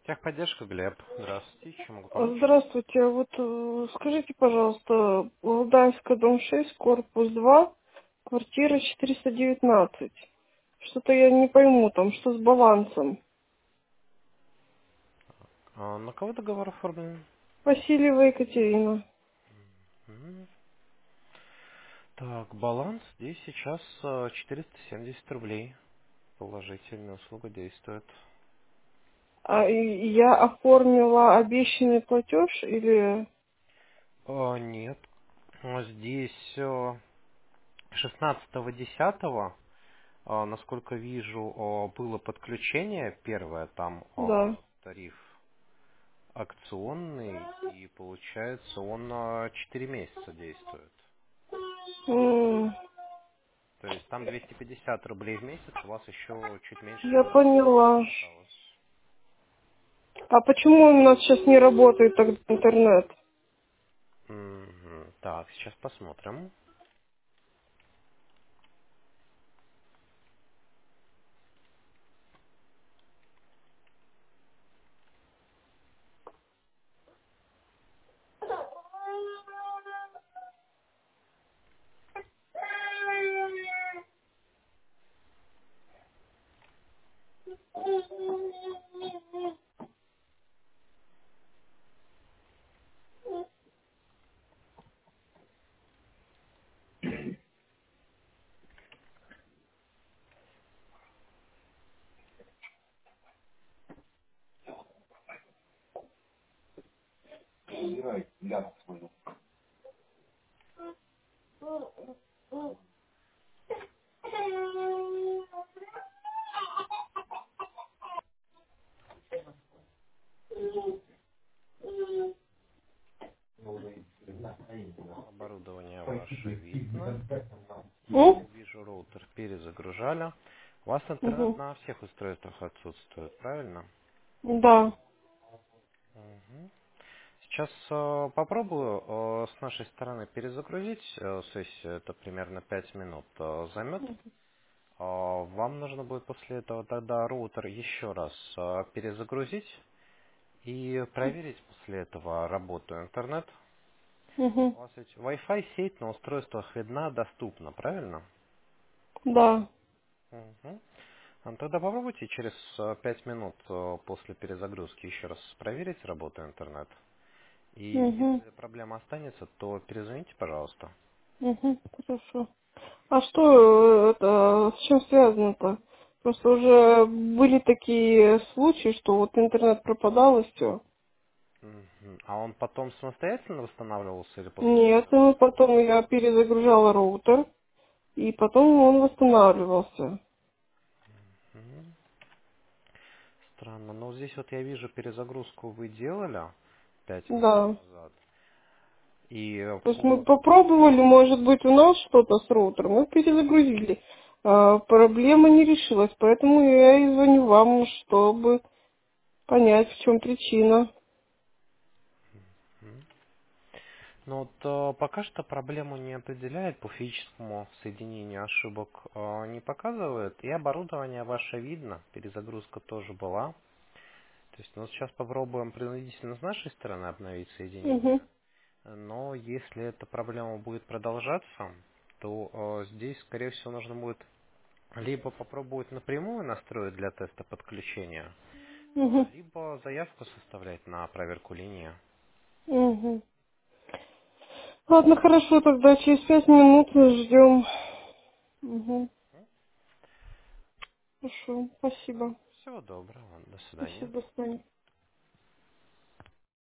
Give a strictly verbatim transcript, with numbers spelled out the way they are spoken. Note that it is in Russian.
Техподдержка, Глеб. Здравствуйте, чем могу помочь? Здравствуйте. Вот э, скажите, пожалуйста, Молдавская, дом шесть, корпус два, квартира четыреста девятнадцать. Что-то я не пойму там, что с балансом. А, на кого договор оформлен? Васильева Екатерина. М. Так, баланс здесь сейчас а, четыреста семьдесят рублей. Положительная услуга действует. А и- я оформила обещанный платеж или... А, нет. А, Здесь а, шестнадцатого десятого, а, насколько вижу, а, было подключение первое, там Да. а, тариф акционный, и получается он а, четыре месяца действует. М, То есть там двести пятьдесят рублей в месяц, у вас еще чуть меньше Я недели поняла. осталось. А почему у нас сейчас не работает тогда интернет? Мгм. Так, сейчас посмотрим. Оборудование ваше видно. М? Вижу, роутер перезагружали. У вас интернет Мгм. на всех устройствах отсутствует, правильно? Да. Мгм. Сейчас э, попробую э, с нашей стороны перезагрузить э, сессию. Это примерно пять минут э, займет. Э, вам нужно будет после этого тогда роутер еще раз э, перезагрузить и проверить после этого работу интернет. Мгм. У вас ведь Wi-Fi сеть на устройствах видна, доступна, правильно? Да. Мгм. А, Тогда попробуйте через э, пять минут э, после перезагрузки еще раз проверить работу интернет. И Мгм. если проблема останется, то перезвоните, пожалуйста. Мгм. Хорошо. А что э, это, с чем связано-то? Просто уже были такие случаи, что вот интернет пропадал и все. Мгм. А он потом самостоятельно восстанавливался или после Нет, перезагрузки? ну потом я перезагружала роутер, и потом он восстанавливался. Мгм. Странно. Но здесь вот я вижу, перезагрузку вы делали пять минут Да. назад. И э, То есть мы по... попробовали, может быть, у нас что-то с роутером, мы перезагрузили. А, проблема не решилась, поэтому я и звоню вам, чтобы понять, в чем причина. Мгм. Ну вот э, пока что проблему не определяет, по физическому соединению ошибок э, не показывает, и оборудование ваше видно, перезагрузка тоже была. То есть, ну, сейчас попробуем принудительно с нашей стороны обновить Угу, соединение, но если эта проблема будет продолжаться, то э, здесь, скорее всего, нужно будет либо попробовать напрямую настроить для теста подключения, угу, э, либо заявку составлять на проверку линии. угу. Ладно, хорошо, тогда через пять минут ждем. Угу. Хорошо, Да. спасибо. Всего доброго, до свидания. Спасибо, Соня.